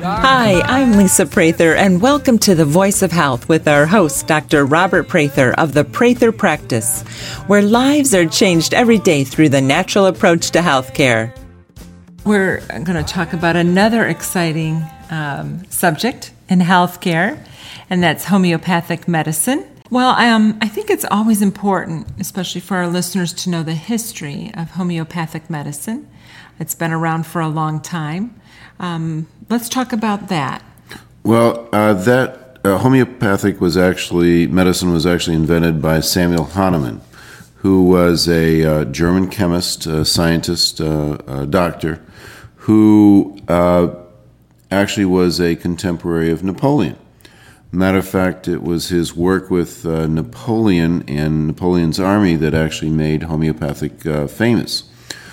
Hi, I'm Lisa Prather, and welcome to The Voice of Health with our host, Dr. Robert Prather of the Prather Practice, where lives are changed every day through the natural approach to healthcare. We're going to talk about another exciting subject in healthcare, and that's homeopathic medicine. Well, I think it's always important, especially for our listeners, to know the history of homeopathic medicine. It's been around for a long time. Let's talk about that. Well, homeopathic medicine was actually invented by Samuel Hahnemann, who was a German chemist, scientist, doctor, who actually was a contemporary of Napoleon. Matter of fact, it was his work with Napoleon and Napoleon's army that actually made homeopathic famous.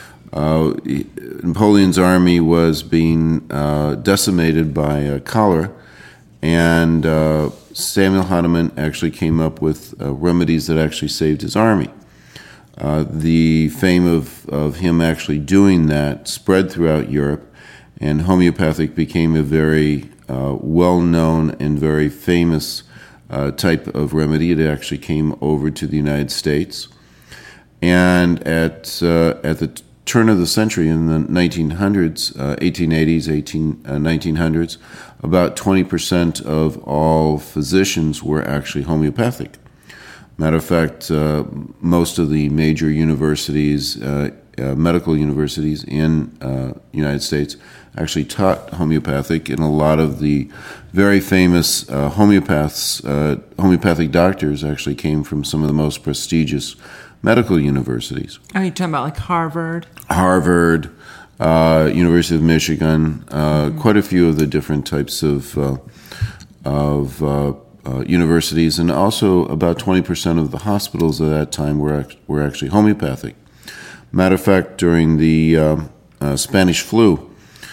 Napoleon's army was being decimated by cholera, and Samuel Hahnemann actually came up with remedies that actually saved his army. The fame of him actually doing that spread throughout Europe, and homeopathic became a very well-known and very famous type of remedy. It actually came over to the United States, and at the turn of the century, in the 1900s, 1880s, 1900s, about 20% of all physicians were actually homeopathic. Matter of fact, most of the major universities, medical universities in the United States, actually taught homeopathic, and a lot of the very famous homeopathic doctors actually came from some of the most prestigious medical universities. Are you talking about like Harvard? Harvard, University of Michigan, quite a few of the different types of universities, and also about 20% of the hospitals at that time were actually homeopathic. Matter of fact, during the Spanish flu,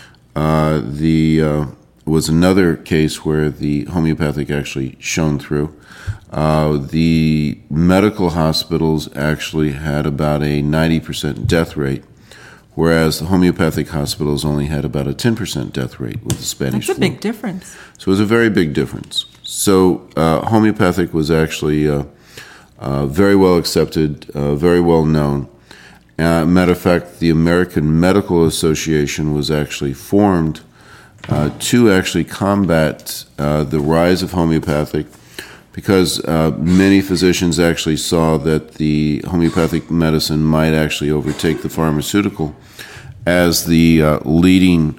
was another case where the homeopathic actually shone through. The medical hospitals actually had about a 90% death rate, whereas the homeopathic hospitals only had about a 10% death rate with the Spanish flu. That's a big difference. So it was a very big difference. So homeopathic was actually very well accepted, very well known. Matter of fact, the American Medical Association was actually formed to actually combat the rise of homeopathic, because many physicians actually saw that the homeopathic medicine might actually overtake the pharmaceutical as the leading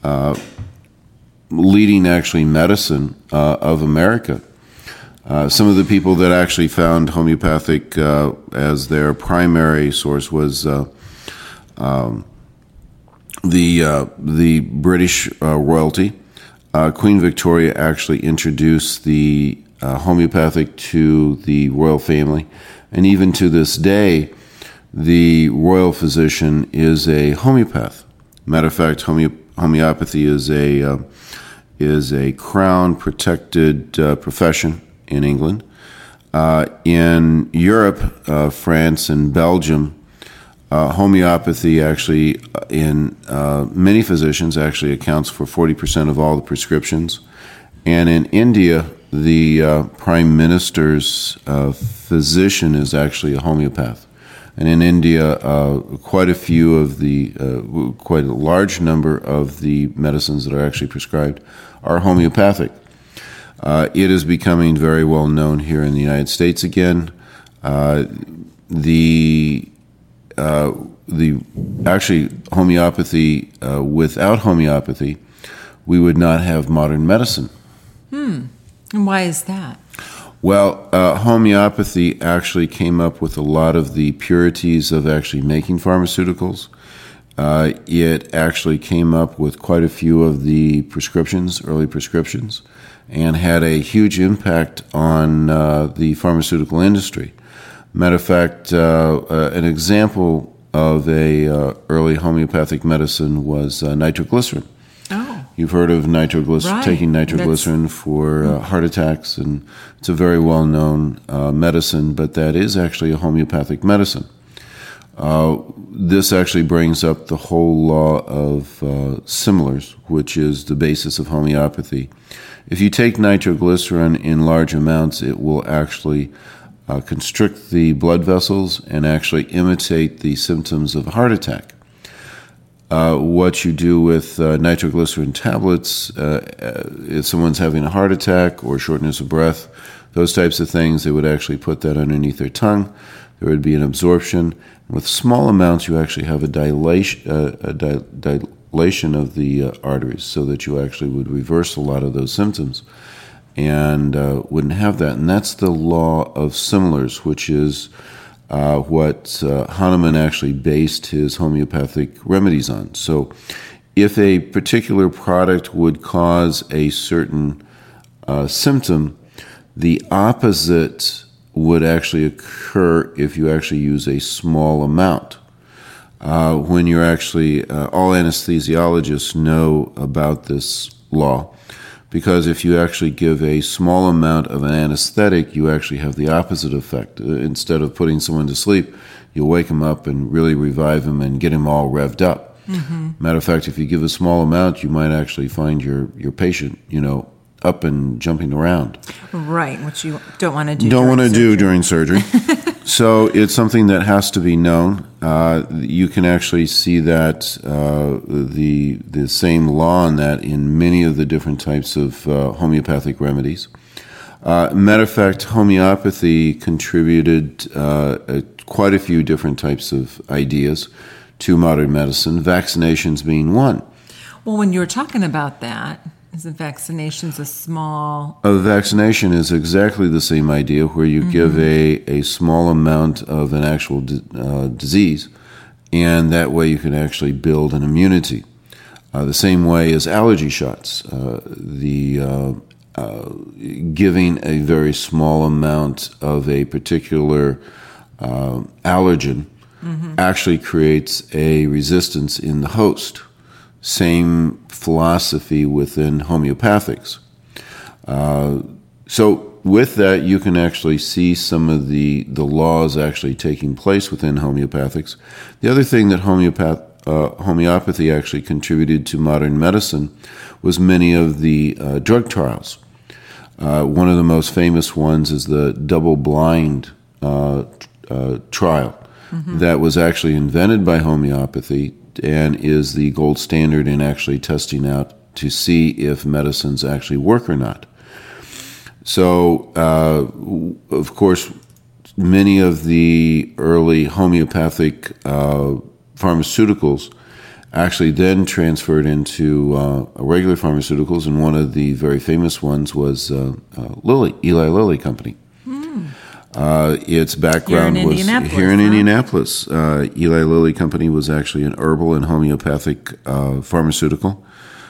actually medicine of America. Some of the people that actually found homeopathic as their primary source was the British royalty. Queen Victoria actually introduced the homeopathic to the royal family, and even to this day, the royal physician is a homeopath. Matter of fact, homeopathy is a crown-protected profession in England. In Europe, France and Belgium, homeopathy actually, in many physicians, actually accounts for 40% of all the prescriptions. And in India, the Prime Minister's physician is actually a homeopath. And in India, quite a large number of the medicines that are actually prescribed are homeopathic. It is becoming very well known here in the United States again. Actually homeopathy, without homeopathy, we would not have modern medicine. And why is that? Well, homeopathy actually came up with a lot of the purities of actually making pharmaceuticals. It actually came up with quite a few of the early prescriptions, and had a huge impact on the pharmaceutical industry. Matter of fact, an example of a early homeopathic medicine was nitroglycerin. Oh. You've heard of nitroglycerin, right. taking nitroglycerin for heart attacks, and it's a very well-known medicine, but that is actually a homeopathic medicine. this actually brings up the whole law of similars, which is the basis of homeopathy. If you take nitroglycerin in large amounts, it will actually constrict the blood vessels and actually imitate the symptoms of a heart attack. What you do with nitroglycerin tablets, if someone's having a heart attack or shortness of breath, those types of things, they would actually put that underneath their tongue. There would be an absorption. With small amounts, you actually have a dilation of the arteries, so that you actually would reverse a lot of those symptoms and wouldn't have that. And that's the law of similars, which is what Hahnemann actually based his homeopathic remedies on. So if a particular product would cause a certain symptom, the opposite would actually occur if you actually use a small amount. When you're actually, all anesthesiologists know about this law, because if you actually give a small amount of an anesthetic, you actually have the opposite effect. Instead of putting someone to sleep, you'll wake them up and really revive them and get them all revved up. Mm-hmm. Matter of fact, if you give a small amount, you might actually find your patient, up and jumping around. Right, which you don't want to do. Don't want to do during surgery. So it's something that has to be known. You can actually see that the same law on that in many of the different types of homeopathic remedies. Matter of fact, homeopathy contributed quite a few different types of ideas to modern medicine, vaccinations being one. Well, when you were talking about that, isn't vaccinations a small... A vaccination is exactly the same idea, where you give a small amount of an actual disease, and that way you can actually build an immunity. The same way as allergy shots. Giving a very small amount of a particular allergen actually creates a resistance in the host. Same philosophy within homeopathics. So with that, you can actually see some of the laws actually taking place within homeopathics. The other thing that homeopathy actually contributed to modern medicine was many of the drug trials. One of the most famous ones is the double-blind trial that was actually invented by homeopathy and is the gold standard in actually testing out to see if medicines actually work or not. So, of course, many of the early homeopathic pharmaceuticals actually then transferred into regular pharmaceuticals, and one of the very famous ones was Eli Lilly Company. Its background was here in Indianapolis. Eli Lilly Company was actually an herbal and homeopathic pharmaceutical.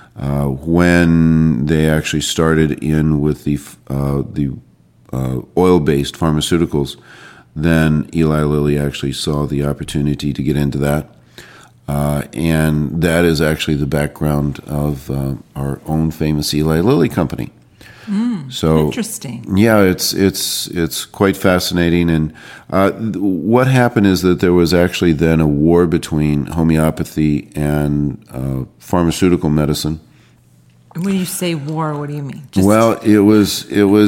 When they actually started in with the oil-based pharmaceuticals, then Eli Lilly actually saw the opportunity to get into that. And that is actually the background of our own famous Eli Lilly Company. So interesting. Yeah, it's quite fascinating. And what happened is that there was actually then a war between homeopathy and pharmaceutical medicine. When you say war, what do you mean? Well, it was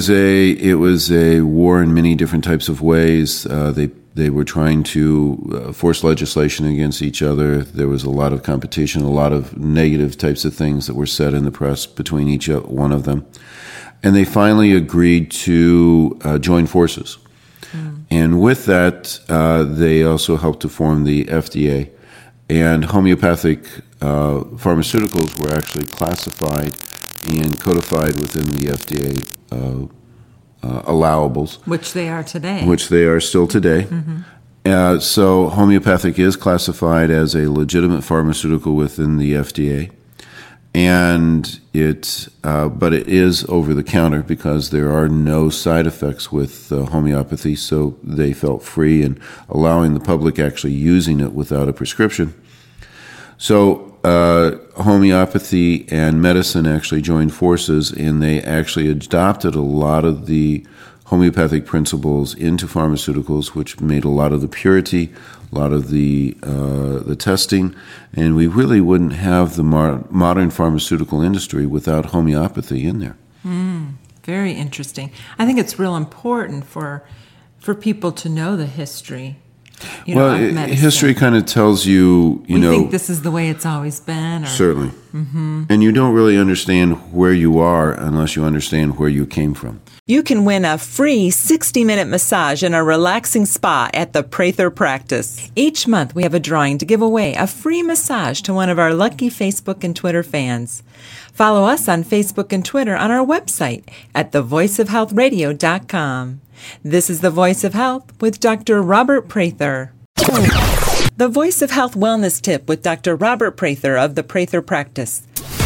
a war in many different types of ways. They were trying to force legislation against each other. There was a lot of competition, a lot of negative types of things that were said in the press between each one of them. And they finally agreed to join forces. And with that, they also helped to form the FDA. And homeopathic pharmaceuticals were actually classified and codified within the FDA allowables. Which they are today. Which they are still today. So homeopathic is classified as a legitimate pharmaceutical within the FDA. And but it is over the counter because there are no side effects with homeopathy, so they felt free in allowing the public actually using it without a prescription. So homeopathy and medicine actually joined forces, and they actually adopted a lot of the homeopathic principles into pharmaceuticals, which made a lot of the purity, a lot of the testing, and we really wouldn't have the modern pharmaceutical industry without homeopathy in there. Very interesting. I think it's real important for people to know the history. Of medicine. History kind of tells you, we think this is the way it's always been. Certainly. And you don't really understand where you are unless you understand where you came from. You can win a free 60-minute massage in a relaxing spa at the Prather Practice. Each month, we have a drawing to give away a free massage to one of our lucky Facebook and Twitter fans. Follow us on Facebook and Twitter on our website at thevoiceofhealthradio.com. This is The Voice of Health with Dr. Robert Prather. The Voice of Health Wellness Tip with Dr. Robert Prather of the Prather Practice.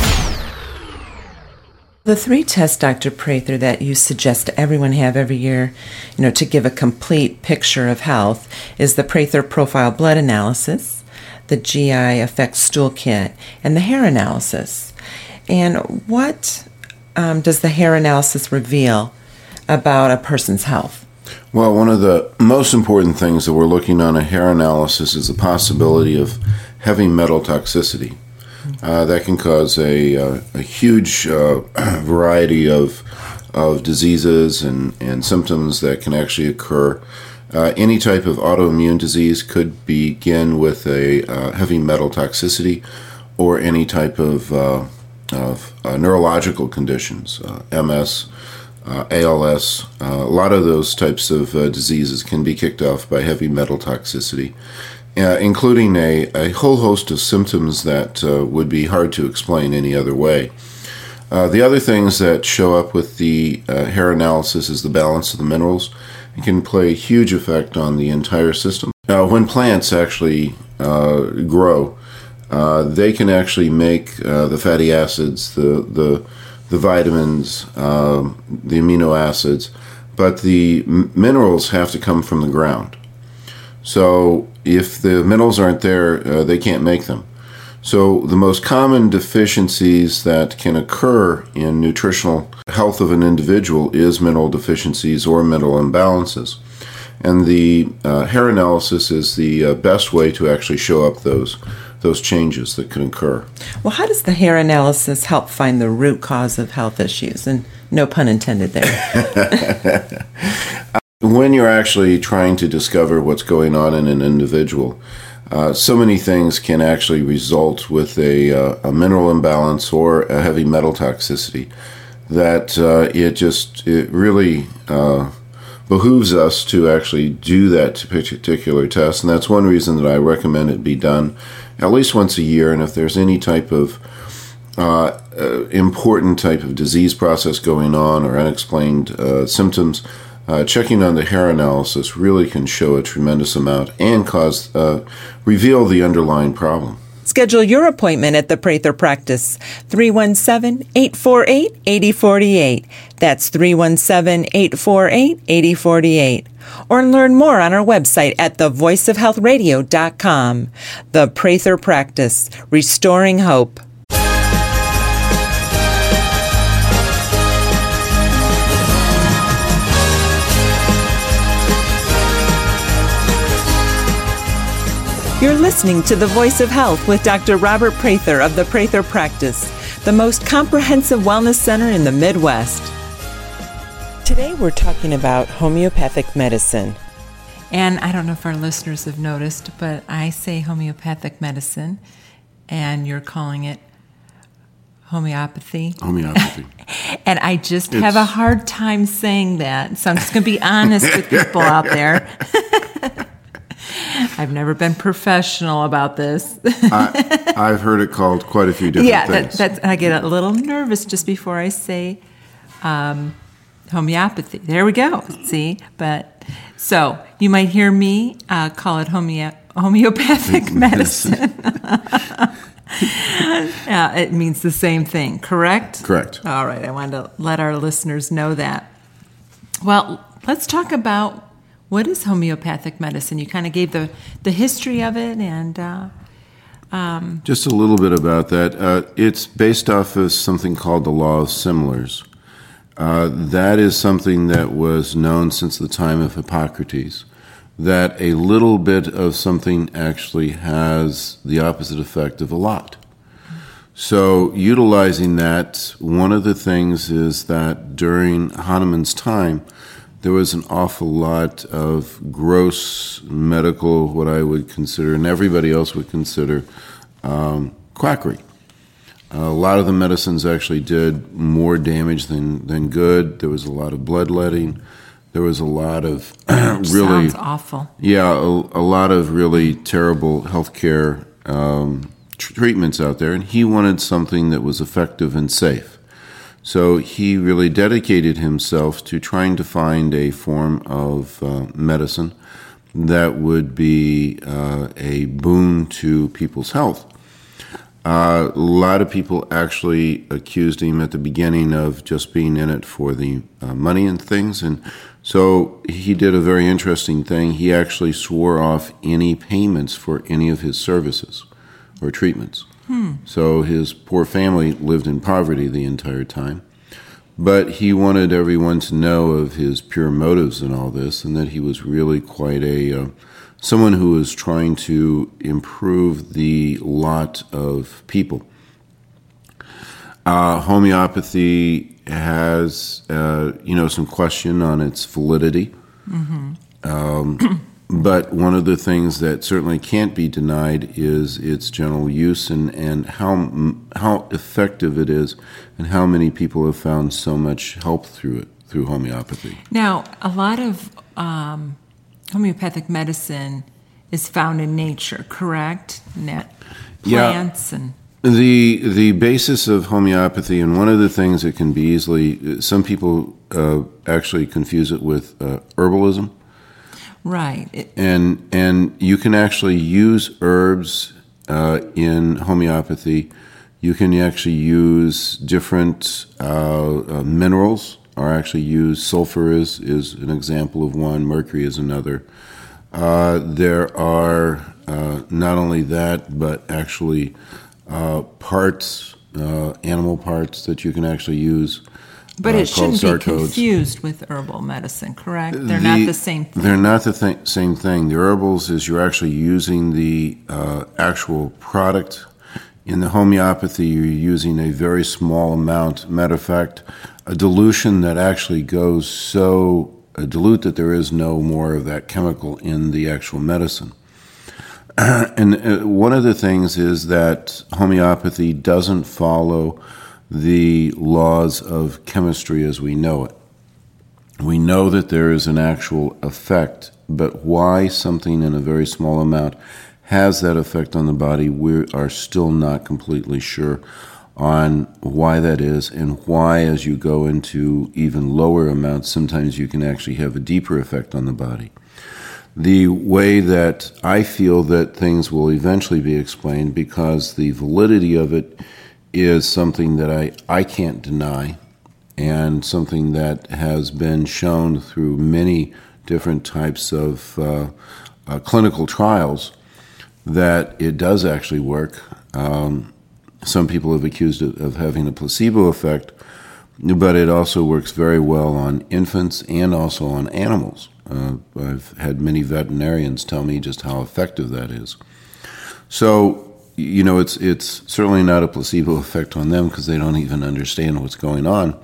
The 3 tests, Dr. Prather, that you suggest everyone have every year, to give a complete picture of health is the Prather Profile Blood Analysis, the GI Effects Stool Kit, and the hair analysis. And what does the hair analysis reveal about a person's health? Well, one of the most important things that we're looking on a hair analysis is the possibility of heavy metal toxicity. That can cause a huge variety of diseases and symptoms that can actually occur. Any type of autoimmune disease could begin with a heavy metal toxicity, or any type of neurological conditions, MS, ALS. A lot of those types of diseases can be kicked off by heavy metal toxicity, including a whole host of symptoms that would be hard to explain any other way. The other things that show up with the hair analysis is the balance of the minerals. It can play a huge effect on the entire system. When plants actually grow, they can actually make the fatty acids, the vitamins, the amino acids, but the minerals have to come from the ground. So if the minerals aren't there, they can't make them. So the most common deficiencies that can occur in nutritional health of an individual is mineral deficiencies or mineral imbalances. And the hair analysis is the best way to actually show up those changes that can occur. Well, how does the hair analysis help find the root cause of health issues? And no pun intended there. When you're actually trying to discover what's going on in an individual, so many things can actually result with a mineral imbalance or a heavy metal toxicity that it really behooves us to actually do that particular test. And that's one reason that I recommend it be done at least once a year. And if there's any type of important type of disease process going on or unexplained symptoms, checking on the hair analysis really can show a tremendous amount and reveal the underlying problem. Schedule your appointment at the Prather Practice, 317-848-8048. That's 317-848-8048. Or learn more on our website at thevoiceofhealthradio.com. The Prather Practice, restoring hope. You're listening to The Voice of Health with Dr. Robert Prather of the Prather Practice, the most comprehensive wellness center in the Midwest. Today we're talking about homeopathic medicine. And I don't know if our listeners have noticed, but I say homeopathic medicine, and you're calling it homeopathy. Homeopathy. And I just have a hard time saying that, so I'm just going to be honest with people out there. I've never been professional about this. I've heard it called quite a few different things. I get a little nervous just before I say homeopathy. There we go. See? So you might hear me call it homeopathic medicine. It means the same thing, correct? Correct. All right. I wanted to let our listeners know that. Well, let's talk about what is homeopathic medicine. You kind of gave the history of it and... Just a little bit about that. It's based off of something called the law of similars. That is something that was known since the time of Hippocrates, that a little bit of something actually has the opposite effect of a lot. So utilizing that, one of the things is that during Hahnemann's time, there was an awful lot of gross medical, what I would consider, and everybody else would consider, quackery. A lot of the medicines actually did more damage than good. There was a lot of bloodletting. There was a lot of really... Sounds awful. Yeah, a lot of really terrible healthcare treatments out there, and he wanted something that was effective and safe. So he really dedicated himself to trying to find a form of medicine that would be a boon to people's health. A lot of people actually accused him at the beginning of just being in it for the money and things, and so he did a very interesting thing. He actually swore off any payments for any of his services or treatments. So his poor family lived in poverty the entire time. But he wanted everyone to know of his pure motives in all this, and that he was really quite someone who was trying to improve the lot of people. Homeopathy has, some question on its validity. But one of the things that certainly can't be denied is its general use and how effective it is, and how many people have found so much help through homeopathy. Now, a lot of homeopathic medicine is found in nature, correct? Plants and... The basis of homeopathy, and one of the things that can be easily, some people actually confuse it with herbalism. Right. And you can actually use herbs in homeopathy. You can actually use different minerals, or actually use sulfur is an example of one, mercury is another. There are not only that, but actually parts, animal parts that you can actually use. But it shouldn't be confused with herbal medicine, correct? They're not the same thing. They're not the same thing. The herbals is you're actually using the actual product. In the homeopathy, you're using a very small amount. Matter of fact, a dilution that actually goes so dilute that there is no more of that chemical in the actual medicine. And one of the things is that homeopathy doesn't follow the laws of chemistry as we know it. We know that there is an actual effect, but why something in a very small amount has that effect on the body, we are still not completely sure on why that is, and why as you go into even lower amounts, sometimes you can actually have a deeper effect on the body. The way that I feel that things will eventually be explained, because the validity of it is something that I can't deny, and something that has been shown through many different types of clinical trials, that it does actually work. Some people have accused it of having a placebo effect, but it also works very well on infants and also on animals. I've had many veterinarians tell me just how effective that is. So, it's certainly not a placebo effect on them, because they don't even understand what's going on.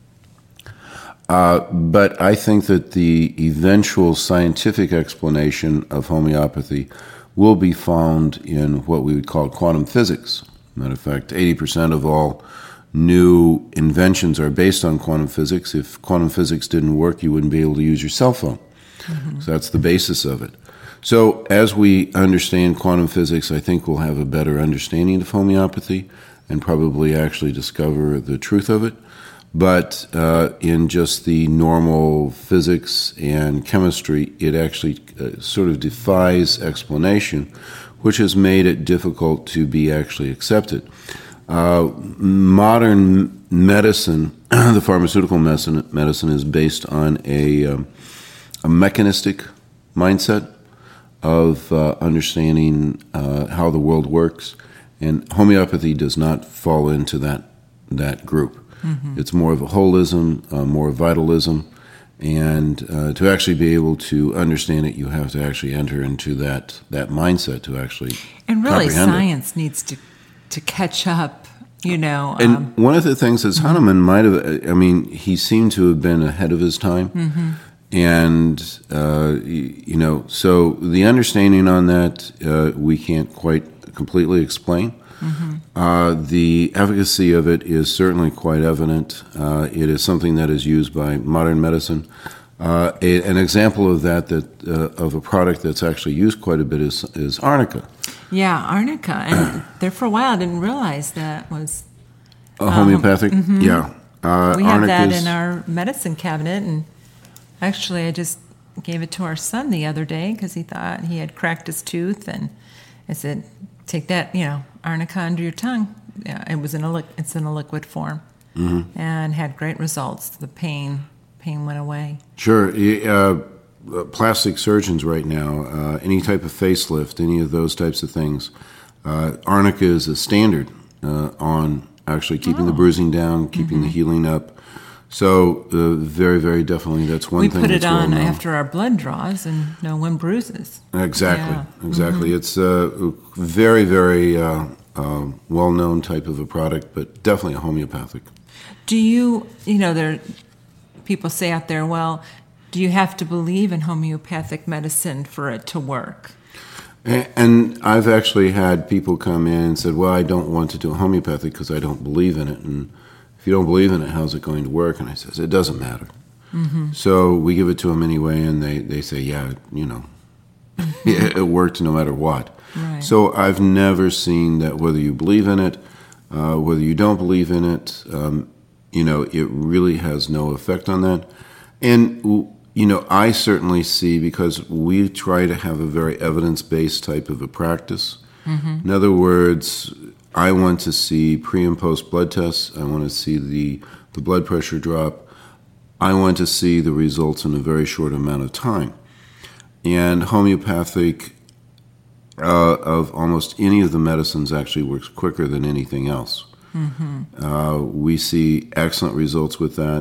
But I think that the eventual scientific explanation of homeopathy will be found in what we would call quantum physics. Matter of fact, 80% of all new inventions are based on quantum physics. If quantum physics didn't work, you wouldn't be able to use your cell phone. So that's the basis of it. So as we understand quantum physics, I think we'll have a better understanding of homeopathy, and probably actually discover the truth of it. But in just the normal physics and chemistry, it actually sort of defies explanation, which has made it difficult to be actually accepted. Modern medicine, the pharmaceutical medicine is based on a mechanistic mindset of understanding how the world works, and homeopathy does not fall into that group. It's more of a holism, more vitalism. And to actually be able to understand it, you have to actually enter into that mindset to actually and really comprehend science needs to catch up, And one of the things that Hahnemann might have, he seemed to have been ahead of his time. And, so the understanding on that, we can't quite completely explain. The efficacy of it is certainly quite evident. It is something that is used by modern medicine. An example of that of a product that's actually used quite a bit is arnica. Yeah, arnica. And there for a while I didn't realize that was a homeopathic. Yeah. We have that in our medicine cabinet, and actually I just gave it to our son the other day because he thought he had cracked his tooth, and I said, take that, arnica under your tongue. Yeah, it's in a liquid form, and had great results. The pain went away. Sure. Plastic surgeons right now, any type of facelift, any of those types of things, arnica is a standard on actually keeping the bruising down, keeping the healing up. So very, very definitely, that's one thing. We put it on after our blood draws, and no one bruises. Exactly. It's a very, very well-known type of a product, but definitely a homeopathic. Do you, there people say out there, well, do you have to believe in homeopathic medicine for it to work? And I've actually had people come in and said, well, I don't want to do homeopathic because I don't believe in it. And if you don't believe in it, how's it going to work? And I says, it doesn't matter. So we give it to them anyway, and they say, yeah, it worked no matter what. Right. So I've never seen that whether you believe in it, whether you don't believe in it, it really has no effect on that. And, I certainly see, because we try to have a very evidence-based type of a practice. In other words, I want to see pre- and post-blood tests. I want to see the blood pressure drop. I want to see the results in a very short amount of time. And homeopathic, of almost any of the medicines, actually works quicker than anything else. We see excellent results with that,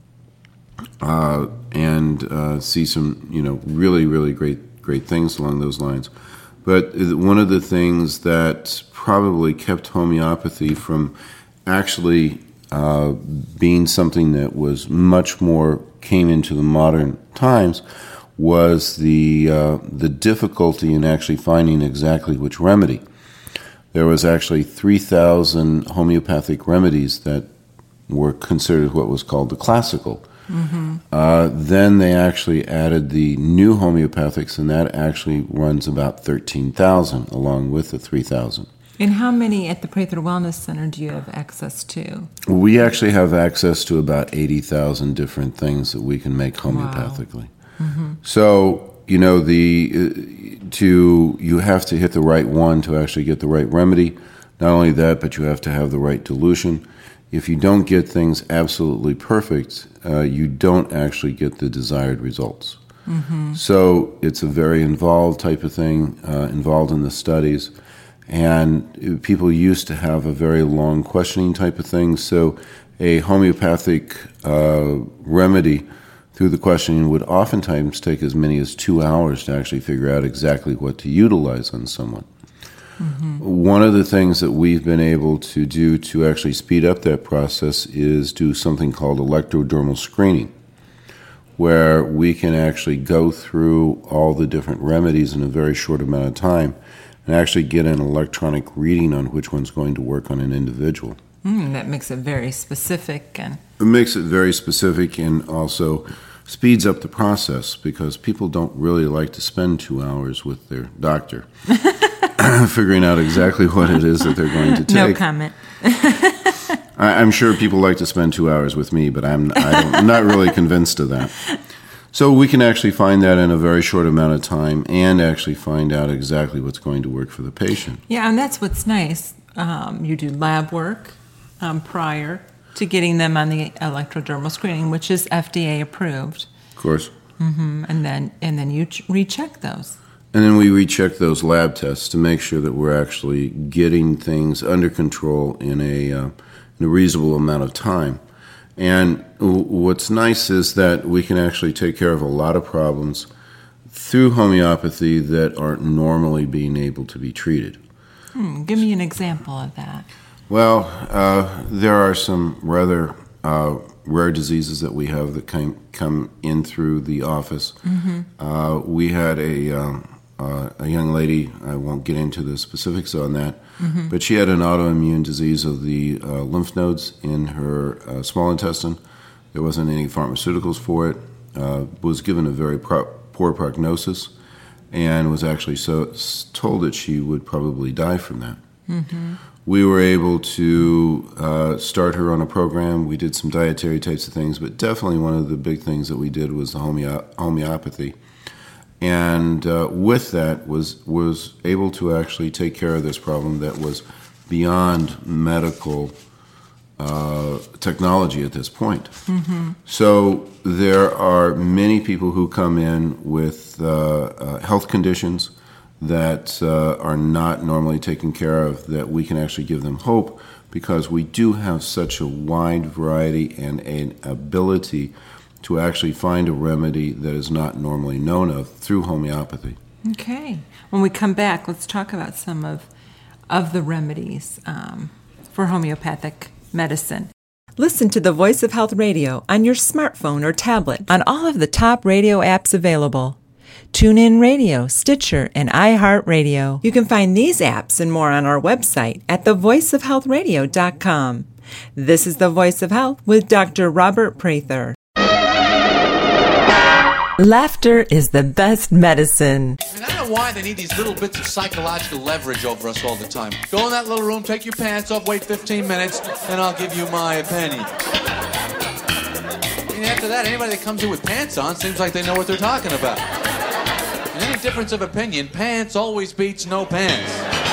and see some, really, really great things along those lines. But one of the things that probably kept homeopathy from actually being something that was much more came into the modern times was the difficulty in actually finding exactly which remedy. There was actually 3,000 homeopathic remedies that were considered what was called the classical. Then they actually added the new homeopathics, and that actually runs about 13,000 along with the 3,000. And how many at the Prather Wellness Center do you have access to? We actually have access to about 80,000 different things that we can make homeopathically. Wow. So, you have to hit the right one to actually get the right remedy. Not only that, but you have to have the right dilution. If you don't get things absolutely perfect, you don't actually get the desired results. So it's a very involved type of thing, involved in the studies. And people used to have a very long questioning type of thing. So a homeopathic remedy through the questioning would oftentimes take as many as 2 hours to actually figure out exactly what to utilize on someone. One of the things that we've been able to do to actually speed up that process is do something called electrodermal screening, where we can actually go through all the different remedies in a very short amount of time and actually get an electronic reading on which one's going to work on an individual. That makes it very specific. It makes it very specific, and also speeds up the process, because people don't really like to spend 2 hours with their doctor figuring out exactly what it is that they're going to take. No comment. I'm sure people like to spend 2 hours with me, but I'm not really convinced of that. So we can actually find that in a very short amount of time and actually find out exactly what's going to work for the patient. Yeah, and that's what's nice. You do lab work prior to getting them on the electrodermal screening, which is FDA approved. Of course. And then you recheck those. And then we recheck those lab tests to make sure that we're actually getting things under control in in a reasonable amount of time. And what's nice is that we can actually take care of a lot of problems through homeopathy that aren't normally being able to be treated. Give me an example of that. Well, there are some rather rare diseases that we have that come in through the office. Mm-hmm. We had a young lady, I won't get into the specifics on that, mm-hmm. but she had an autoimmune disease of the lymph nodes in her small intestine. There wasn't any pharmaceuticals for it, was given a very poor prognosis, and was actually told that she would probably die from that. Mm-hmm. We were able to start her on a program. We did some dietary types of things, but definitely one of the big things that we did was the homeopathy. And with that was able to actually take care of this problem that was beyond medical technology at this point. Mm-hmm. So there are many people who come in with health conditions that are not normally taken care of, that we can actually give them hope, because we do have such a wide variety and an ability to actually find a remedy that is not normally known of through homeopathy. Okay. When we come back, let's talk about some of the remedies for homeopathic medicine. Listen to the Voice of Health Radio on your smartphone or tablet on all of the top radio apps available. TuneIn Radio, Stitcher, and iHeartRadio. You can find these apps and more on our website at thevoiceofhealthradio.com. This is The Voice of Health with Dr. Robert Prather. Laughter is the best medicine. And I don't know why they need these little bits of psychological leverage over us all the time. Go in that little room, take your pants off, wait 15 minutes, and I'll give you my opinion. And after that, anybody that comes in with pants on seems like they know what they're talking about. In any difference of opinion, pants always beats no pants.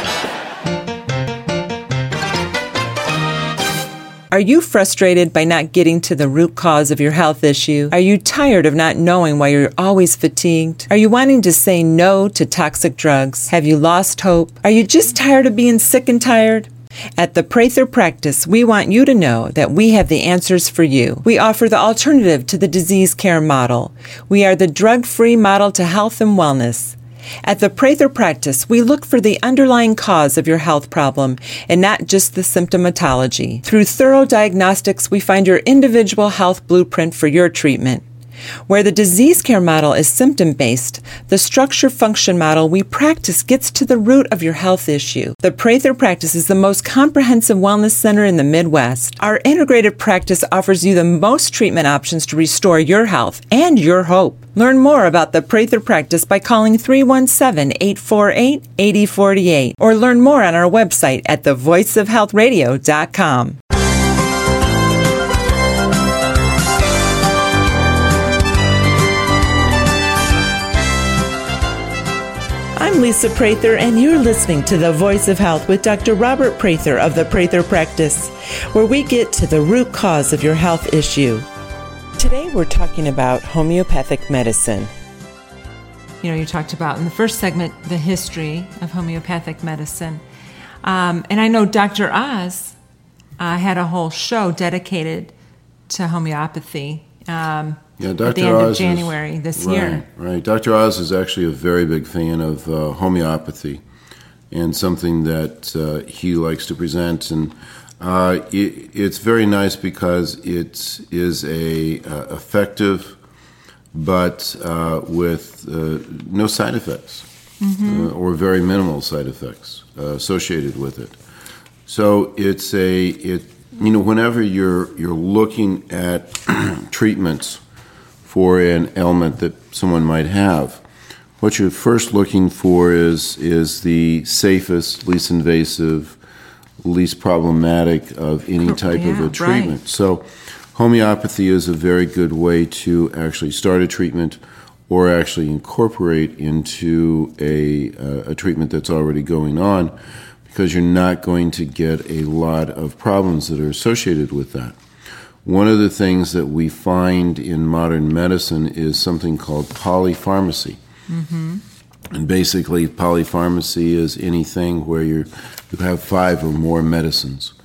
Are you frustrated by not getting to the root cause of your health issue? Are you tired of not knowing why you're always fatigued? Are you wanting to say no to toxic drugs? Have you lost hope? Are you just tired of being sick and tired? At the Prather Practice, we want you to know that we have the answers for you. We offer the alternative to the disease care model. We are the drug-free model to health and wellness. At the Prather Practice, we look for the underlying cause of your health problem and not just the symptomatology. Through thorough diagnostics, we find your individual health blueprint for your treatment. Where the disease care model is symptom-based, the structure-function model we practice gets to the root of your health issue. The Prather Practice is the most comprehensive wellness center in the Midwest. Our integrated practice offers you the most treatment options to restore your health and your hope. Learn more about the Prather Practice by calling 317-848-8048 or learn more on our website at thevoiceofhealthradio.com. I'm Lisa Prather, and you're listening to The Voice of Health with Dr. Robert Prather of the Prather Practice, where we get to the root cause of your health issue. Today we're talking about homeopathic medicine. You know, you talked about in the first segment the history of homeopathic medicine. And I know Dr. Oz had a whole show dedicated to homeopathy. Yeah, Dr. At the end Oz of January this year. Right. Dr. Oz is actually a very big fan of homeopathy and something that he likes to present. And it's very nice because it is a effective, but with no side effects, mm-hmm. Or very minimal side effects associated with it. So whenever you're looking at treatments for an ailment that someone might have, what you're first looking for is the safest, least invasive, least problematic of any type of a treatment. Right. So homeopathy is a very good way to actually start a treatment or actually incorporate into a treatment that's already going on, because you're not going to get a lot of problems that are associated with that. One of the things that we find in modern medicine is something called polypharmacy. Mm-hmm. And basically, polypharmacy is anything where you have 5 or more medicines.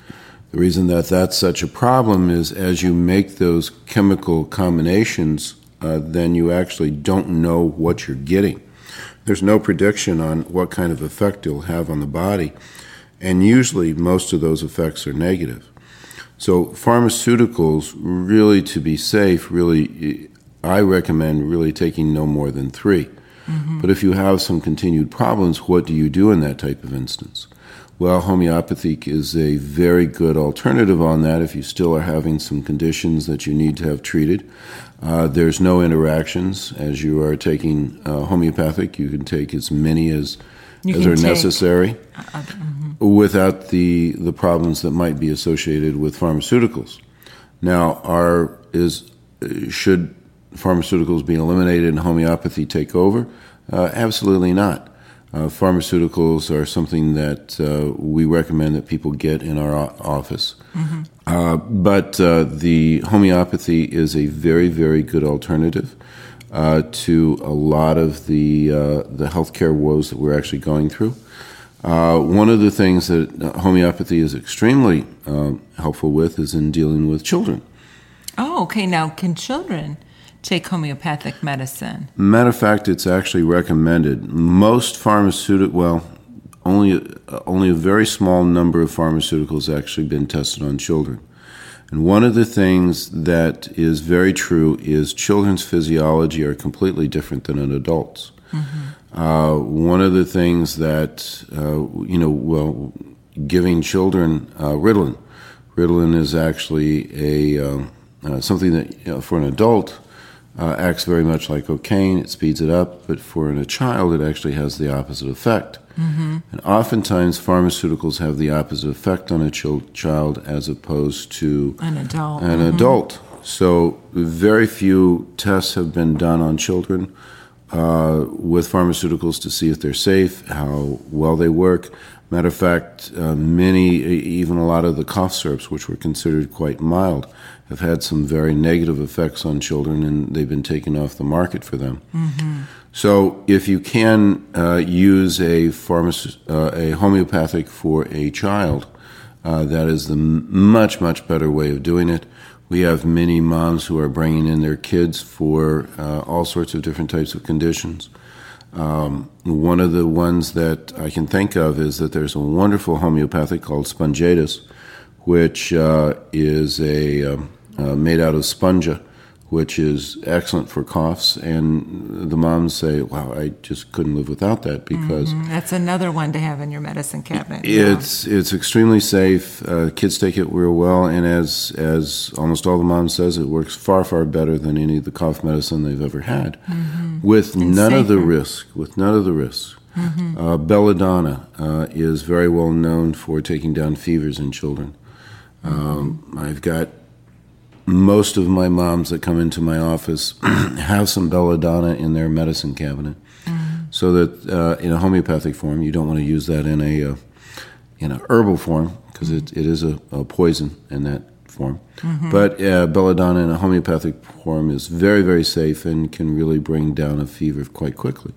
The reason that that's such a problem is as you make those chemical combinations, then you actually don't know what you're getting. There's no prediction on what kind of effect you'll have on the body, and usually most of those effects are negative. So pharmaceuticals, really to be safe, really, I recommend really taking no more than 3. But if you have some continued problems, what do you do in that type of instance? Well, homeopathy is a very good alternative on that if you still are having some conditions that you need to have treated. There's no interactions. As you are taking homeopathic, you can take as many as are necessary without the problems that might be associated with pharmaceuticals. Now, should pharmaceuticals be eliminated and homeopathy take over? Absolutely not. Pharmaceuticals are something that we recommend that people get in our office. But the homeopathy is a very, very good alternative to a lot of the healthcare woes that we're actually going through. One of the things that homeopathy is extremely helpful with is in dealing with children. Oh, okay. Now, can children take homeopathic medicine? Matter of fact, it's actually recommended. Most only a very small number of pharmaceuticals have actually been tested on children. And one of the things that is very true is children's physiology are completely different than an adult's. One of the things that, giving children Ritalin. Ritalin is actually something that, for an adult, acts very much like cocaine. It speeds it up, but for a child, it actually has the opposite effect. And oftentimes, pharmaceuticals have the opposite effect on a child as opposed to an adult. So very few tests have been done on children with pharmaceuticals to see if they're safe, how well they work. Matter of fact, even a lot of the cough syrups, which were considered quite mild, have had some very negative effects on children, and they've been taken off the market for them. So if you can use a homeopathic for a child, that is the much, much better way of doing it. We have many moms who are bringing in their kids for all sorts of different types of conditions. One of the ones that I can think of is that there's a wonderful homeopathic called Spongatus, which is made out of spongia, which is excellent for coughs. And the moms say, wow, I just couldn't live without that because... That's another one to have in your medicine cabinet. It's extremely safe. Kids take it real well. And as almost all the moms says, it works far, far better than any of the cough medicine they've ever had. With none of the risk. Belladonna is very well known for taking down fevers in children. I've got most of my moms that come into my office have some belladonna in their medicine cabinet, so that in a homeopathic form, you don't want to use that in a herbal form because it is a poison in that form. But belladonna in a homeopathic form is very, very safe and can really bring down a fever quite quickly.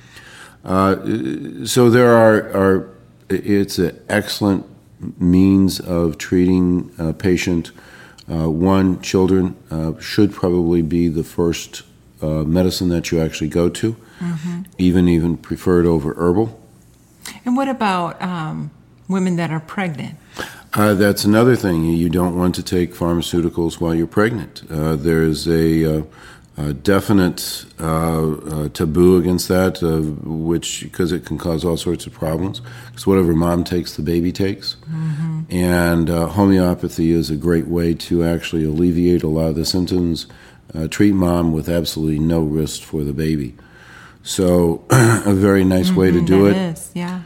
So there it's an excellent means of treating a patient. Children should probably be the first medicine that you actually go to, even preferred over herbal. And what about women that are pregnant? That's another thing. You don't want to take pharmaceuticals while you're pregnant. There's a definite taboo against that, because it can cause all sorts of problems. Because whatever mom takes, the baby takes. And homeopathy is a great way to actually alleviate a lot of the symptoms, treat mom with absolutely no risk for the baby. So a very nice way to do it. That is, yeah.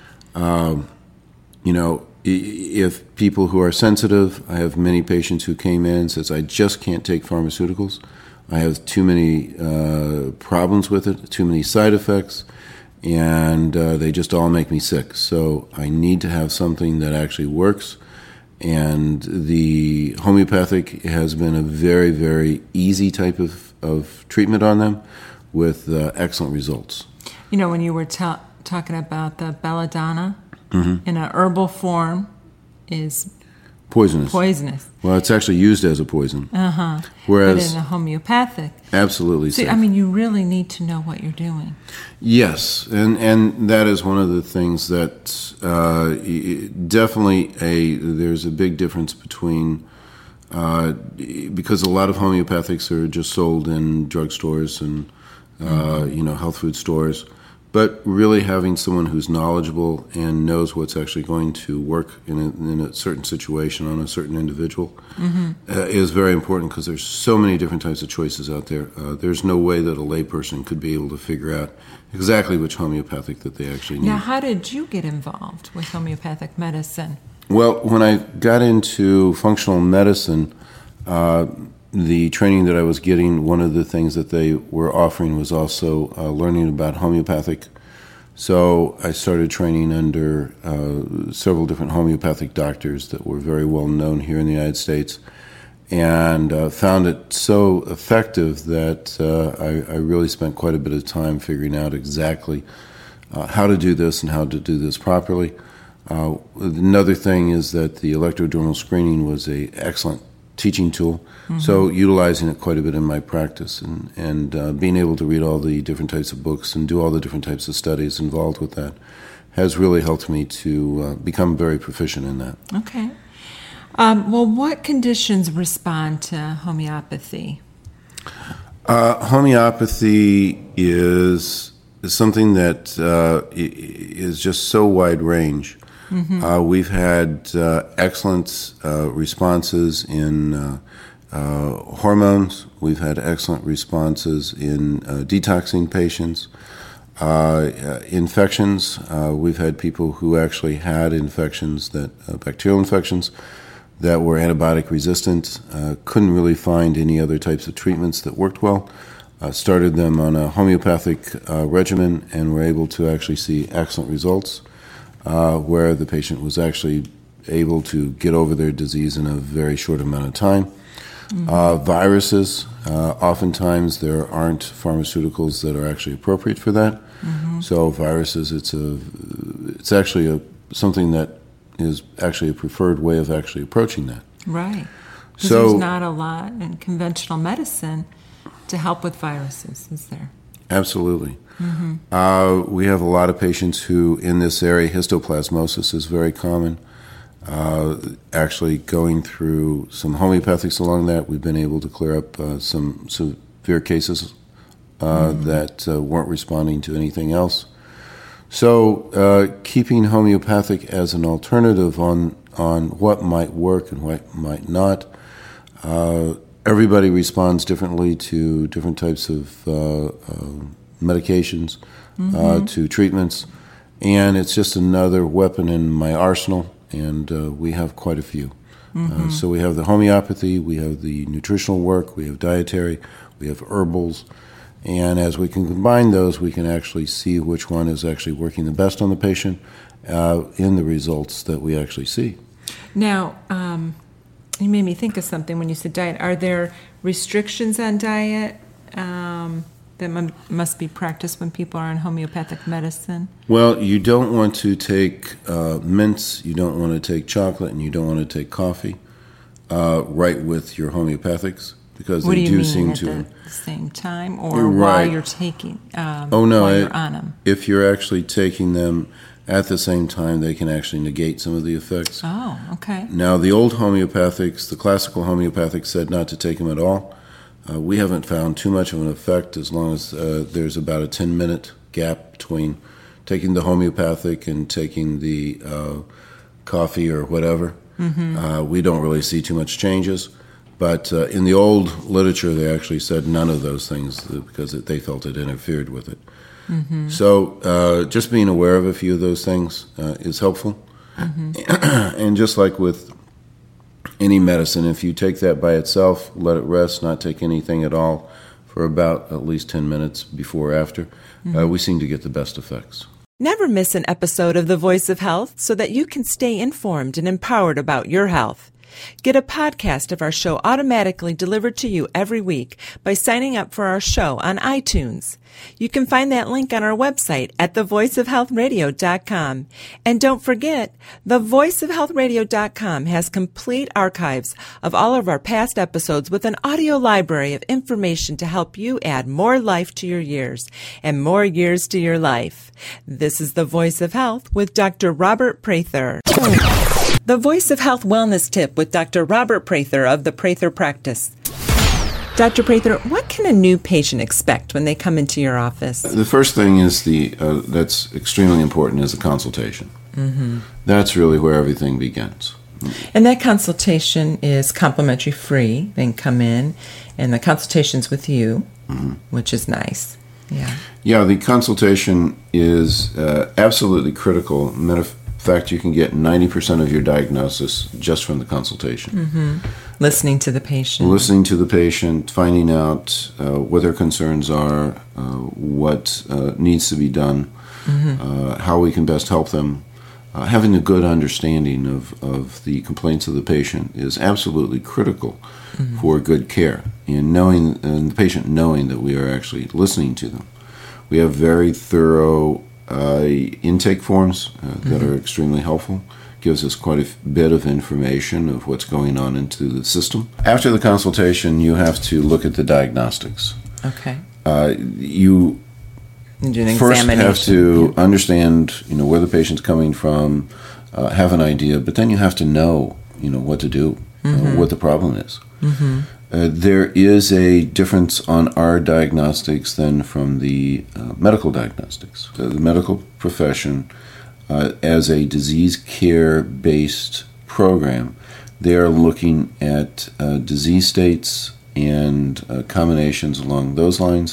If people who are sensitive, I have many patients who came in and says, I just can't take pharmaceuticals. I have too many problems with it, too many side effects, and they just all make me sick. So I need to have something that actually works. And the homeopathic has been a very, very easy type of treatment on them with excellent results. When you were talking about the belladonna, in a herbal form is Poisonous. Poisonous. Well, it's actually used as a poison. But Whereas in the homeopathic, absolutely so, safe. I mean, you really need to know what you're doing. Yes, and that is one of the things that definitely there's a big difference between because a lot of homeopathics are just sold in drugstores and health food stores, but really having someone who's knowledgeable and knows what's actually going to work in a certain situation on a certain individual is very important, because there's so many different types of choices out there. There's no way that a layperson could be able to figure out exactly which homeopathic that they actually need. Now, how did you get involved with homeopathic medicine? Well, when I got into functional medicine, the training that I was getting, one of the things that they were offering was also learning about homeopathic. So I started training under several different homeopathic doctors that were very well known here in the United States, and found it so effective that I really spent quite a bit of time figuring out exactly how to do this and how to do this properly. Another thing is that the electrodermal screening was an excellent teaching tool, so utilizing it quite a bit in my practice, and being able to read all the different types of books and do all the different types of studies involved with that has really helped me to become very proficient in that. Okay. Well, what conditions respond to homeopathy? Homeopathy is something that is just so wide range. We've had excellent responses in hormones. We've had excellent responses in detoxing patients. Infections. We've had people who actually had infections, bacterial infections, that were antibiotic resistant. Couldn't really find any other types of treatments that worked well. Started them on a homeopathic regimen, and were able to actually see excellent results, where the patient was actually able to get over their disease in a very short amount of time. Viruses, oftentimes there aren't pharmaceuticals that are actually appropriate for that. So viruses, it's actually something that is actually a preferred way of actually approaching that. Right. Because So there's not a lot in conventional medicine to help with viruses, is there? absolutely. We have a lot of patients who, in this area, histoplasmosis is very common. Actually going through some homeopathics along that, we've been able to clear up some severe cases that weren't responding to anything else. So keeping homeopathic as an alternative on what might work and what might not. Everybody responds differently to different types of medications, to treatments, and it's just another weapon in my arsenal, and we have quite a few. So we have the homeopathy, we have the nutritional work, we have dietary, we have herbals, and as we can combine those, we can actually see which one is actually working the best on the patient in the results that we actually see. Now, you made me think of something when you said diet. Are there restrictions on diet that must be practiced when people are on homeopathic medicine? Well, you don't want to take mints, you don't want to take chocolate, and you don't want to take coffee right with your homeopathics, because What they do you mean, seem at to. the same time, or while Right. you're taking? Oh no! while you're on them. If you're actually taking them at the same time, they can actually negate some of the effects. Oh, okay. Now, the old homeopathics, the classical homeopathics, said not to take them at all. We haven't found too much of an effect as long as there's about a 10-minute gap between taking the homeopathic and taking the coffee or whatever. We don't really see too much changes. But in the old literature, they actually said none of those things because they felt it interfered with it. So just being aware of a few of those things is helpful. And just like with any medicine, if you take that by itself, let it rest, not take anything at all for about at least 10 minutes before or after, we seem to get the best effects. Never miss an episode of The Voice of Health so that you can stay informed and empowered about your health. Get a podcast of our show automatically delivered to you every week by signing up for our show on iTunes. You can find that link on our website at thevoiceofhealthradio.com. And don't forget, thevoiceofhealthradio.com has complete archives of all of our past episodes with an audio library of information to help you add more life to your years and more years to your life. This is The Voice of Health with Dr. Robert Prather. The Voice of Health Wellness Tip with Dr. Robert Prather of the Prather Practice. Dr. Prather, what can a new patient expect when they come into your office? The first thing is that's extremely important is the consultation. Mm-hmm. That's really where everything begins. And that consultation is complimentary free. They can come in, and the consultation's with you, which is nice. Yeah, the consultation is absolutely critical. Matter of fact, you can get 90% of your diagnosis just from the consultation. Mm-hmm. Listening to the patient, finding out what their concerns are, what needs to be done, how we can best help them. Having a good understanding of the complaints of the patient is absolutely critical for good care, and the patient knowing that we are actually listening to them. We have very thorough intake forms that are extremely helpful. Gives us quite a bit of information of what's going on into the system. After the consultation, you have to look at the diagnostics. Okay. You first have to understand, where the patient's coming from, have an idea, but then you have to know, what to do, what the problem is. Mm-hmm. There is a difference on our diagnostics than from the medical diagnostics. So the medical profession, as a disease care-based program, they are looking at disease states and combinations along those lines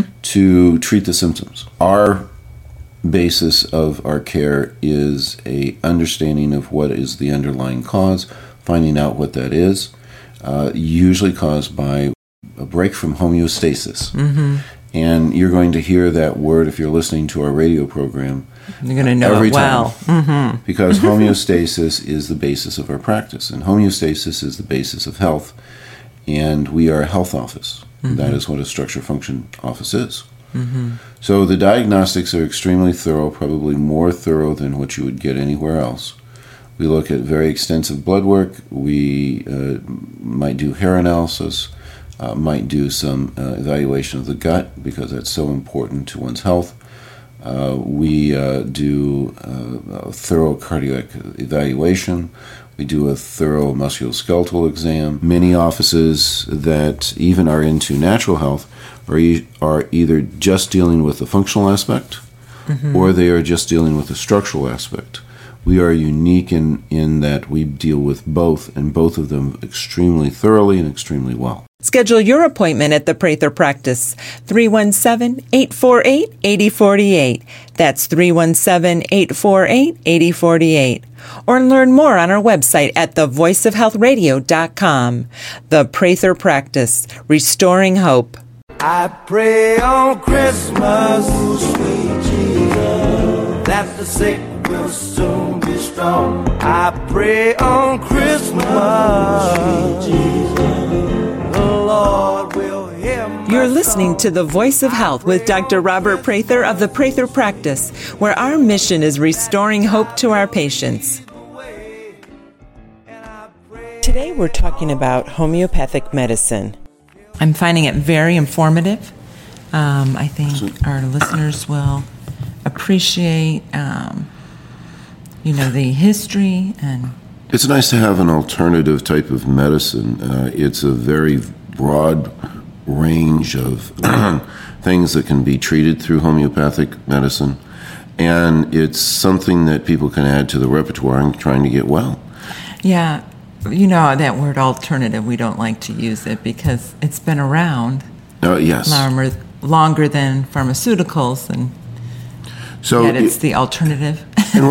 to treat the symptoms. Our basis of our care is a understanding of what is the underlying cause, finding out what that is, usually caused by a break from homeostasis. Mm-hmm. And you're going to hear that word if you're listening to our radio program. You're going to know every it well. Time. Because homeostasis is the basis of our practice. And homeostasis is the basis of health. And we are a health office. That is what a structure function office is. So the diagnostics are extremely thorough, probably more thorough than what you would get anywhere else. We look at very extensive blood work. We might do hair analysis. Might do some evaluation of the gut because that's so important to one's health. We do a thorough cardiac evaluation. We do a thorough musculoskeletal exam. Many offices that even are into natural health are either just dealing with the functional aspect or they are just dealing with the structural aspect. We are unique in that we deal with both, and both of them extremely thoroughly and extremely well. Schedule your appointment at the Prather Practice, 317-848-8048. That's 317-848-8048. Or learn more on our website at thevoiceofhealthradio.com. The Prather Practice, restoring hope. I pray on Christmas, sweet Jesus, that the sick will soon be strong. I pray on Christmas, sweet Jesus, the Lord will hear my You're listening to The Voice of Health with Dr. Robert Prather of the Prather Practice, where our mission is restoring hope to our patients. Today we're talking about homeopathic medicine. I'm finding it very informative. I think our listeners will appreciate, the history and. It's nice to have an alternative type of medicine. It's a very broad range of things that can be treated through homeopathic medicine, and it's something that people can add to the repertoire in trying to get well. Yeah. That word alternative, we don't like to use it because it's been around longer than pharmaceuticals, and so yet it's the alternative. And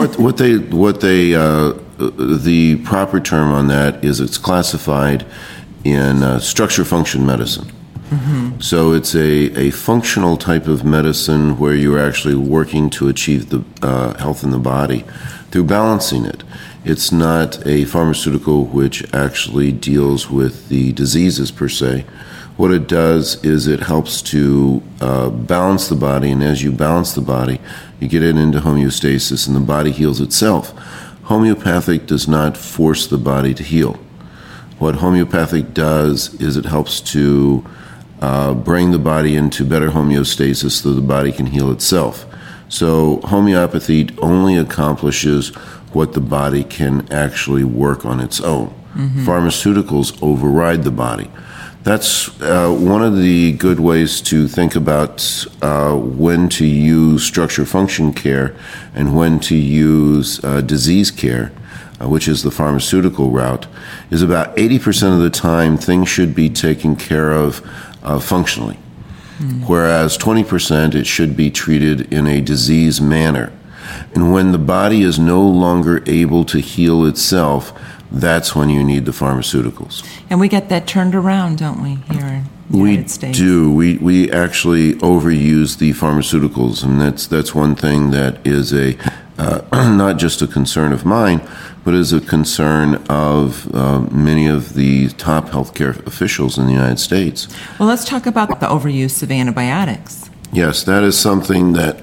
the proper term on that is it's classified in structure function medicine. Mm-hmm. So it's a functional type of medicine where you're actually working to achieve the health in the body through balancing it. It's not a pharmaceutical which actually deals with the diseases per se. What it does is it helps to balance the body, and as you balance the body, you get it into homeostasis and the body heals itself. Homeopathic does not force the body to heal. What homeopathic does is it helps to bring the body into better homeostasis so the body can heal itself. So homeopathy only accomplishes what the body can actually work on its own. Pharmaceuticals override the body. That's one of the good ways to think about when to use structure function care and when to use disease care, which is the pharmaceutical route, is about 80% of the time things should be taken care of functionally, whereas 20% it should be treated in a disease manner. And when the body is no longer able to heal itself, that's when you need the pharmaceuticals. And we get that turned around, don't we, here in the United States? We do. We actually overuse the pharmaceuticals, and that's one thing that is a not just a concern of mine, but is a concern of many of the top healthcare officials in the United States. Well, let's talk about the overuse of antibiotics. Yes, that is something that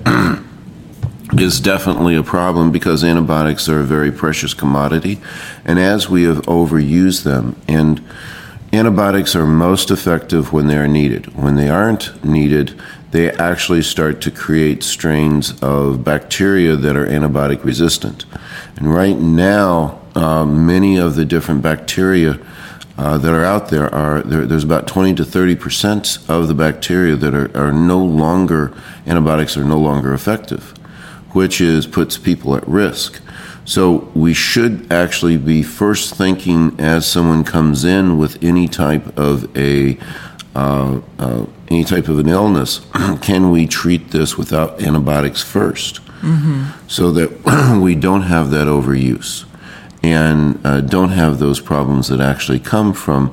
is definitely a problem because antibiotics are a very precious commodity, and as we have overused them, and antibiotics are most effective when they are needed. When they aren't needed, they actually start to create strains of bacteria that are antibiotic resistant. And right now, many of the different bacteria that are out there's about 20 to 30% of the bacteria that are no longer, antibiotics are no longer effective, which puts people at risk. So we should actually be first thinking as someone comes in with any type of an illness, can we treat this without antibiotics first, so that we don't have that overuse and don't have those problems that actually come from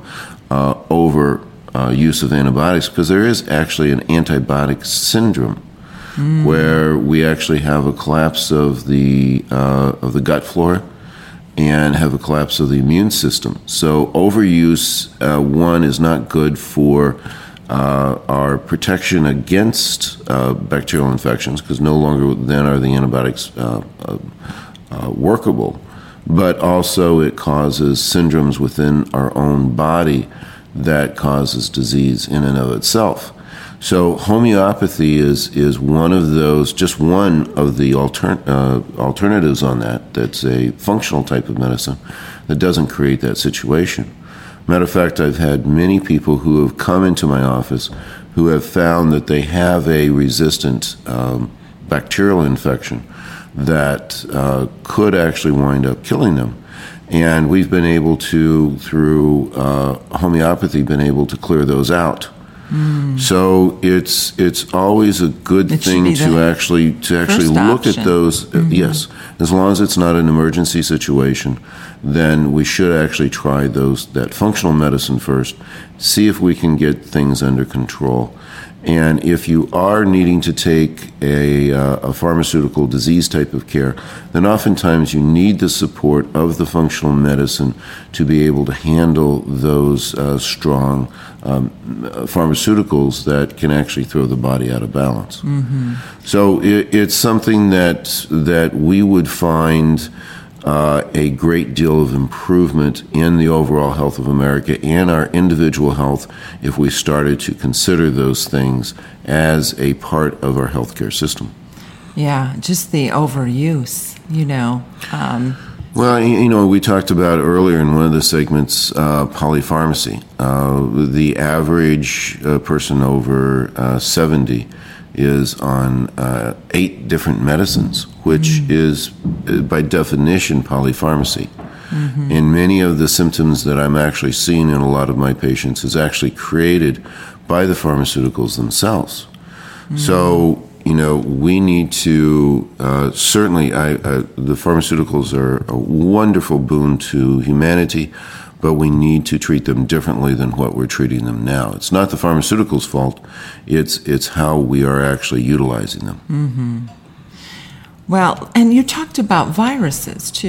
use of antibiotics, because there is actually an antibiotic syndrome. Where we actually have a collapse of the gut flora and have a collapse of the immune system. So overuse, one, is not good for our protection against bacterial infections, because no longer then are the antibiotics workable, but also it causes syndromes within our own body that causes disease in and of itself. So homeopathy is one of those, just one of the alternatives on that. That's a functional type of medicine that doesn't create that situation. Matter of fact, I've had many people who have come into my office who have found that they have a resistant bacterial infection that could actually wind up killing them. And we've been able to, through homeopathy, been able to clear those out. So it's always a good thing to actually look at those. Yes, as long as it's not an emergency situation, then we should actually try that functional medicine first, see if we can get things under control. And if you are needing to take a pharmaceutical disease type of care, then oftentimes you need the support of the functional medicine to be able to handle those strong pharmaceuticals that can actually throw the body out of balance. So it's something that we would find a great deal of improvement in the overall health of America and our individual health if we started to consider those things as a part of our healthcare system. Yeah, just the overuse, Well, we talked about earlier in one of the segments polypharmacy. The average person over 70 is on 8 different medicines, which is, by definition, polypharmacy. And many of the symptoms that I'm actually seeing in a lot of my patients is actually created by the pharmaceuticals themselves. So, we need to, certainly, the pharmaceuticals are a wonderful boon to humanity, but we need to treat them differently than what we're treating them now. It's not the pharmaceuticals' fault, it's how we are actually utilizing them. Well, and you talked about viruses, too.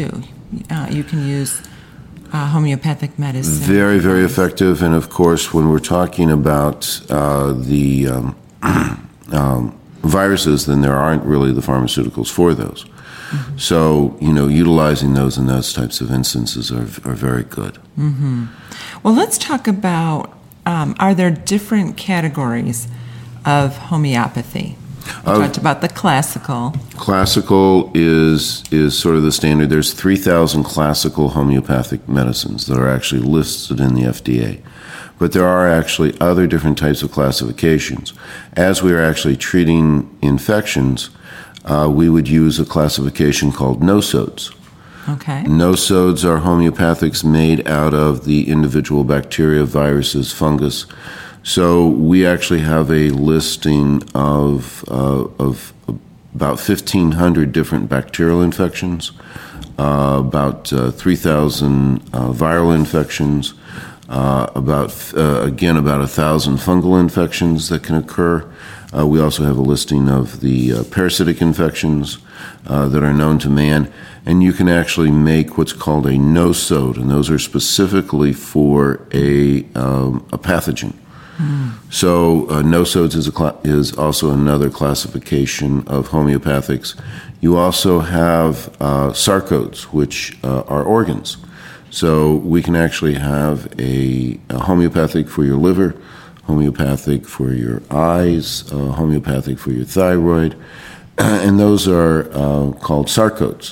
you can use homeopathic medicine. Very, very effective. And of course, when we're talking about the viruses, then there aren't really the pharmaceuticals for those. Mm-hmm. So, utilizing those in those types of instances are very good. Mm-hmm. Well, let's talk about, are there different categories of homeopathy? We talked about the classical. Classical is sort of the standard. There's 3,000 classical homeopathic medicines that are actually listed in the FDA. But there are actually other different types of classifications. As we are actually treating infections, we would use a classification called nosodes. Okay. Nosodes are homeopathics made out of the individual bacteria, viruses, fungus. So we actually have a listing of about 1,500 different bacterial infections, about 3,000 viral infections, about 1,000 fungal infections that can occur. We also have a listing of the parasitic infections that are known to man, and you can actually make what's called a nosode, and those are specifically for a pathogen. So nosodes is also another classification of homeopathics. You also have sarcodes, which are organs. So we can actually have a homeopathic for your liver, homeopathic for your eyes, homeopathic for your thyroid, and those are called sarcodes.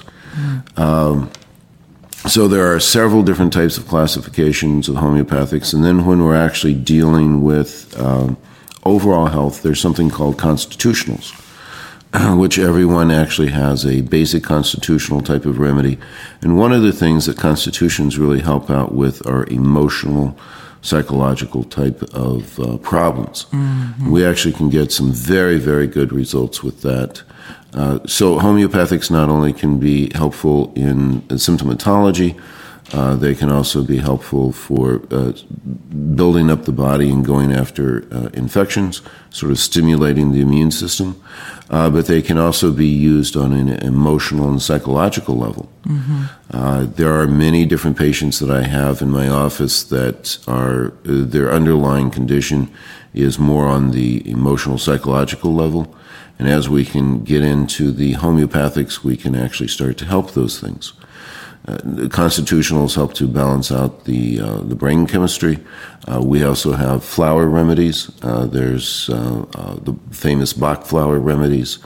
So there are several different types of classifications of homeopathics, and then when we're actually dealing with overall health, there's something called constitutionals, which everyone actually has a basic constitutional type of remedy. And one of the things that constitutions really help out with are emotional, psychological type of problems. Mm-hmm. We actually can get some very, very good results with that. So homeopathics not only can be helpful in symptomatology, they can also be helpful for building up the body and going after infections, sort of stimulating the immune system. But they can also be used on an emotional and psychological level. Mm-hmm. There are many different patients that I have in my office that are their underlying condition is more on the emotional, psychological level. And as we can get into the homeopathics, we can actually start to help those things. The constitutionals help to balance out the brain chemistry. We also have flower remedies. There's the famous Bach flower remedies.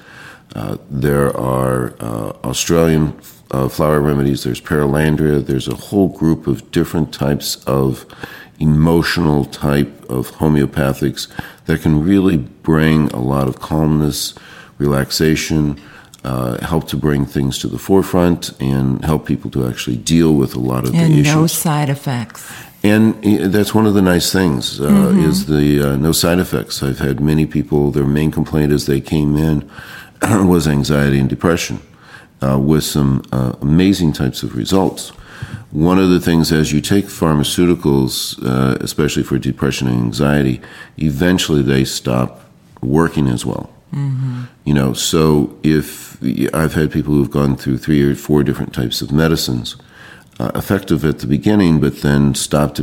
There are Australian flower remedies. There's Paralandria. There's a whole group of different types of emotional type of homeopathics that can really bring a lot of calmness, relaxation, help to bring things to the forefront and help people to actually deal with a lot of the issues. And no side effects. And that's one of the nice things, is the no side effects. I've had many people, their main complaint as they came in was anxiety and depression, with some amazing types of results. One of the things, as you take pharmaceuticals, especially for depression and anxiety, eventually they stop working as well. Mm-hmm. So if I've had people who've gone through 3 or 4 different types of medicines, effective at the beginning, but then stopped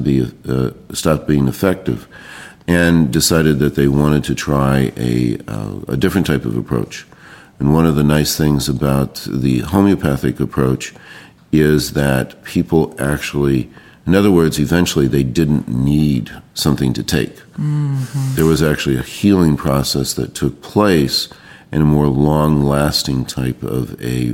being effective, and decided that they wanted to try a different type of approach. And one of the nice things about the homeopathic approach is that people actually, in other words, eventually they didn't need something to take. Mm-hmm. There was actually a healing process that took place in a more long-lasting type of a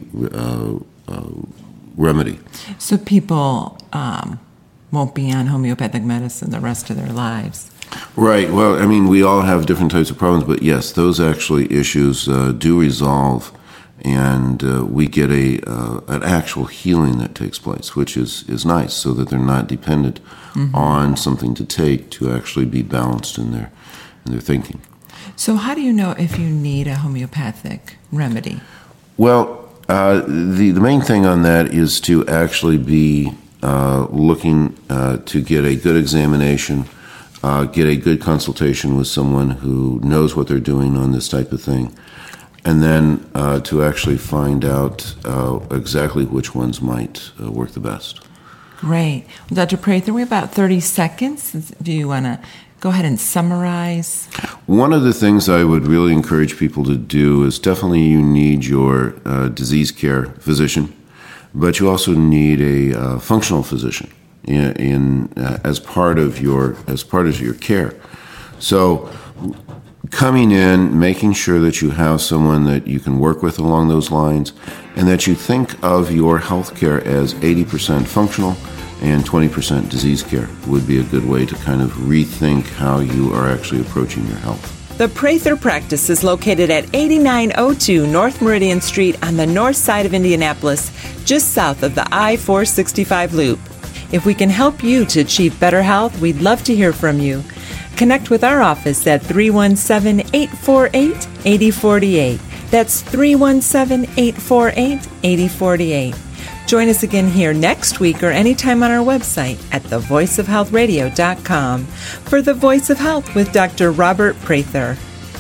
remedy. So people won't be on homeopathic medicine the rest of their lives. Right. Well, I mean, we all have different types of problems, but yes, those actually issues do resolve, and we get an actual healing that takes place, which is nice, so that they're not dependent on something to take to actually be balanced in their thinking. So how do you know if you need a homeopathic remedy? Well, the main thing on that is to actually be looking to get a good examination, get a good consultation with someone who knows what they're doing on this type of thing, and then to actually find out exactly which ones might work the best. Great. Well, Dr. Prather, we have about 30 seconds. Do you want to go ahead and summarize? One of the things I would really encourage people to do is definitely you need your disease care physician, but you also need a functional physician as part of your care. So coming in, making sure that you have someone that you can work with along those lines, and that you think of your health care as 80% functional and 20% disease care would be a good way to kind of rethink how you are actually approaching your health. The Prather Practice is located at 8902 North Meridian Street on the north side of Indianapolis, just south of the I-465 loop. If we can help you to achieve better health, we'd love to hear from you. Connect with our office at 317-848-8048. That's 317-848-8048. Join us again here next week or anytime on our website at thevoiceofhealthradio.com for The Voice of Health with Dr. Robert Prather.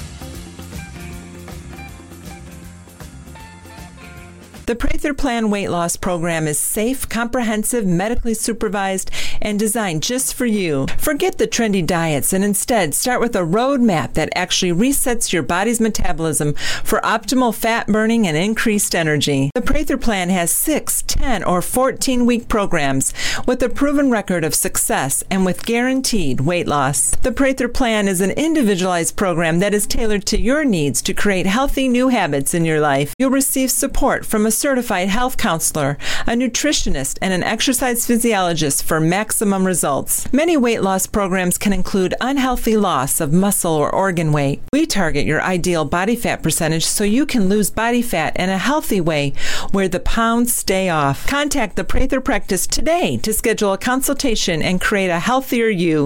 The Prather Plan weight loss program is safe, comprehensive, medically supervised, and designed just for you. Forget the trendy diets and instead start with a roadmap that actually resets your body's metabolism for optimal fat burning and increased energy. The Prather Plan has 6, 10, or 14-week programs with a proven record of success and with guaranteed weight loss. The Prather Plan is an individualized program that is tailored to your needs to create healthy new habits in your life. You'll receive support from a certified health counselor, a nutritionist, and an exercise physiologist for maximum results. Many weight loss programs can include unhealthy loss of muscle or organ weight. We target your ideal body fat percentage so you can lose body fat in a healthy way where the pounds stay off. Contact the Prather Practice today to schedule a consultation and create a healthier you.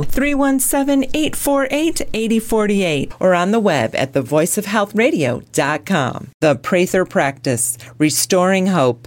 317-848-8048 or on the web at thevoiceofhealthradio.com. The Prather Practice, restoring hope.